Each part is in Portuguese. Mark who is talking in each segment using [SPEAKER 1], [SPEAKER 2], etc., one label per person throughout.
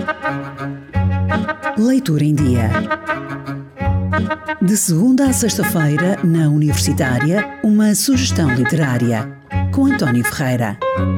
[SPEAKER 1] Leitura em Dia. De segunda a sexta-feira, na Universitária, uma sugestão literária, com António Ferreira.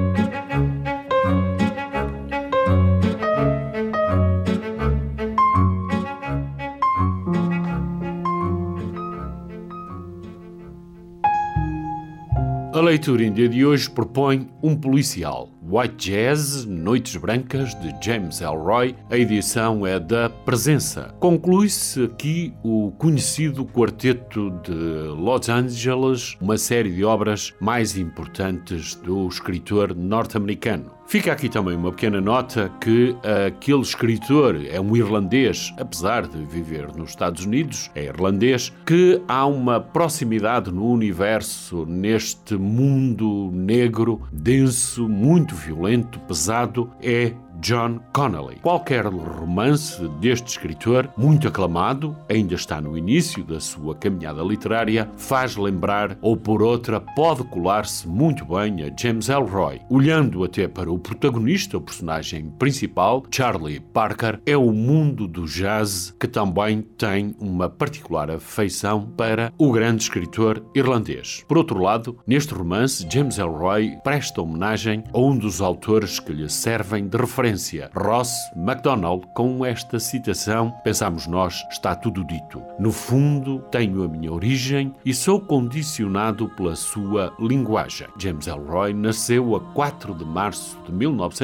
[SPEAKER 2] A leitura em dia de hoje propõe um policial. White Jazz, Noites Brancas, de James Ellroy. A edição é da Presença. Conclui-se aqui o conhecido Quarteto de Los Angeles, uma série de obras mais importantes do escritor norte-americano. Fica aqui também uma pequena nota que aquele escritor é um irlandês, apesar de viver nos Estados Unidos, é irlandês, que há uma proximidade no universo, neste mundo negro, denso, muito violento, pesado, é John Connolly. Qualquer romance deste escritor, muito aclamado, ainda está no início da sua caminhada literária, faz lembrar, ou por outra, pode colar-se muito bem a James Ellroy. Olhando até para o protagonista, o personagem principal, Charlie Parker, é o mundo do jazz que também tem uma particular afeição para o grande escritor irlandês. Por outro lado, neste romance, James Ellroy presta homenagem a um dos autores que lhe servem de referência, Ross MacDonald. Com esta citação, pensamos nós, está tudo dito. No fundo, tenho a minha origem e sou condicionado pela sua linguagem. James Ellroy nasceu a 4 de março de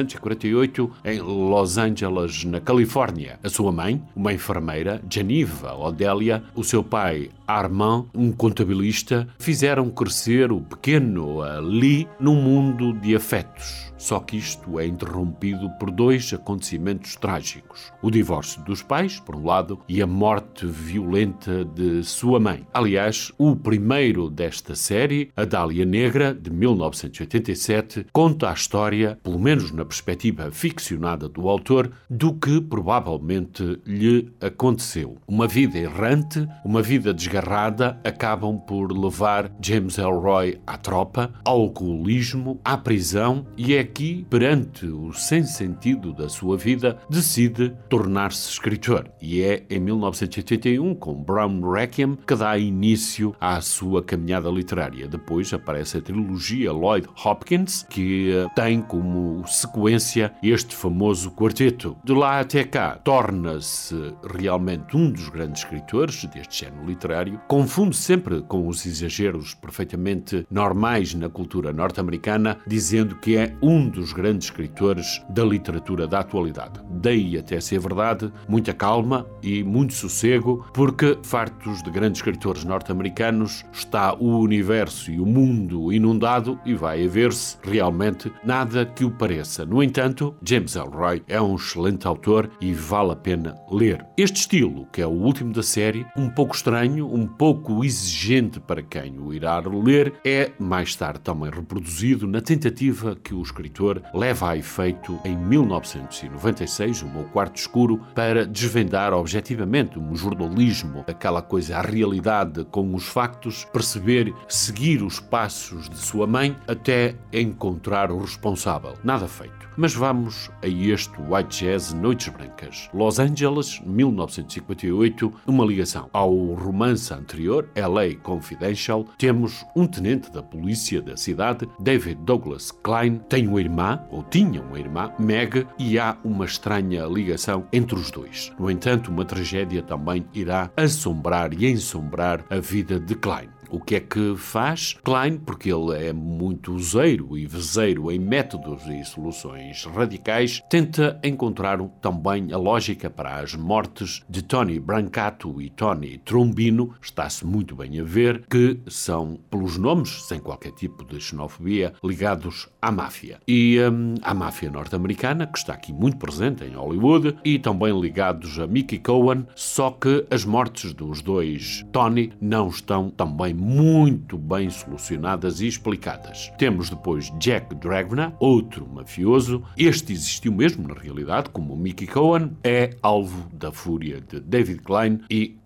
[SPEAKER 2] 1948 em Los Angeles, na Califórnia. A sua mãe, uma enfermeira, Geneva Odélia, o seu pai, Armand, um contabilista, fizeram crescer o pequeno Lee num mundo de afetos. Só que isto é interrompido por dois acontecimentos trágicos. O divórcio dos pais, por um lado, e a morte violenta de sua mãe. Aliás, o primeiro desta série, A Dália Negra, de 1987, conta a história, pelo menos na perspectiva ficcionada do autor, do que provavelmente lhe aconteceu. Uma vida errante, uma vida desgarrada, acabam por levar James Ellroy à tropa, ao alcoolismo, à prisão, e é aqui, perante o sem-sentido da sua vida, decide tornar-se escritor. E é em 1981, com Brown Requiem, que dá início à sua caminhada literária. Depois aparece a trilogia Lloyd Hopkins, que tem como sequência este famoso quarteto. De lá até cá, torna-se realmente um dos grandes escritores deste género literário. Confunde sempre com os exageros perfeitamente normais na cultura norte-americana, dizendo que é um dos grandes escritores da literatura da atualidade. Daí até ser verdade, muita calma e muito sossego, porque fartos de grandes escritores norte-americanos está o universo e o mundo inundado e vai haver-se realmente nada que o pareça. No entanto, James Ellroy é um excelente autor e vale a pena ler. Este estilo, que é o último da série, um pouco estranho, um pouco exigente para quem o irá ler, é mais tarde também reproduzido na tentativa que o escritor leva a efeito em 1996, O Meu Quarto Escuro, para desvendar objetivamente um jornalismo, aquela coisa, a realidade com os factos, perceber, seguir os passos de sua mãe até encontrar o responsável. Nada feito. Mas vamos a este White Jazz, Noites Brancas. Los Angeles, 1958, uma ligação ao romance anterior, LA Confidential. Temos um tenente da polícia da cidade, David Douglas Klein, tem uma irmã, ou tinha uma irmã, Meg, e há uma estranha ligação entre os dois. No entanto, uma tragédia também irá assombrar e ensombrar a vida de Klein. O que é que faz Klein? Porque ele é muito useiro e vezeiro em métodos e soluções radicais, tenta encontrar também a lógica para as mortes de Tony Brancato e Tony Trombino. Está-se muito bem a ver que são, pelos nomes, sem qualquer tipo de xenofobia, ligados à máfia. E à máfia norte-americana, que está aqui muito presente em Hollywood, e também ligados a Mickey Cohen, só que as mortes dos dois Tony não estão também muito bem solucionadas e explicadas. Temos depois Jack Dragna, outro mafioso. Este existiu mesmo na realidade, como o Mickey Cohen, é alvo da fúria de David Klein e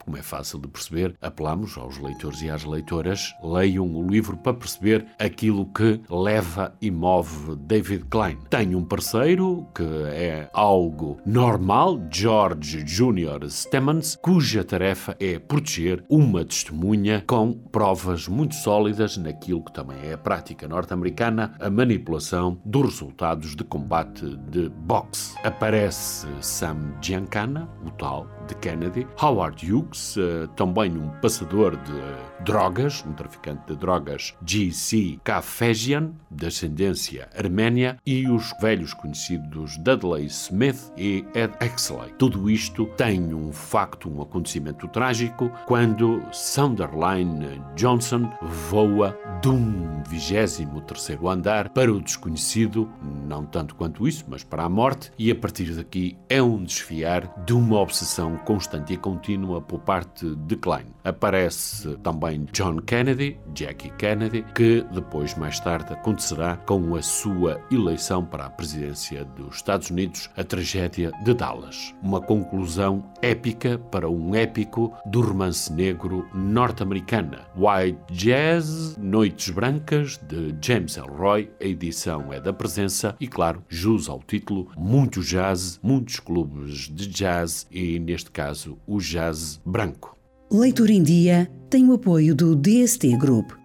[SPEAKER 2] Como é fácil de perceber, apelamos aos leitores e às leitoras, leiam o livro para perceber aquilo que leva e move David Klein. Tem um parceiro que é algo normal, George Jr. Stemmons, cuja tarefa é proteger uma testemunha com provas muito sólidas naquilo que também é a prática norte-americana, a manipulação dos resultados de combate de boxe. Aparece Sam Giancana, o tal de Kennedy, Howard Hughes, também um passador de drogas, um traficante de drogas, G.C. Kafejian, de ascendência arménia, e os velhos conhecidos Dudley Smith e Ed Exley. Tudo isto tem um facto, um acontecimento trágico, quando Sunderline Johnson voa de um 23º andar para o desconhecido, não tanto quanto isso, mas para a morte, e a partir daqui é um desfiar de uma obsessão constante e contínua por parte de Klein. Aparece também John Kennedy, Jackie Kennedy, que depois, mais tarde, acontecerá com a sua eleição para a presidência dos Estados Unidos, a tragédia de Dallas. Uma conclusão épica para um épico do romance negro norte-americana. White Jazz, Noites Brancas, de James Ellroy. A edição é da Presença e, claro, jus ao título, muito jazz, muitos clubes de jazz e, neste caso, o jazz branco.
[SPEAKER 1] Leitura em Dia tem o apoio do DST Group.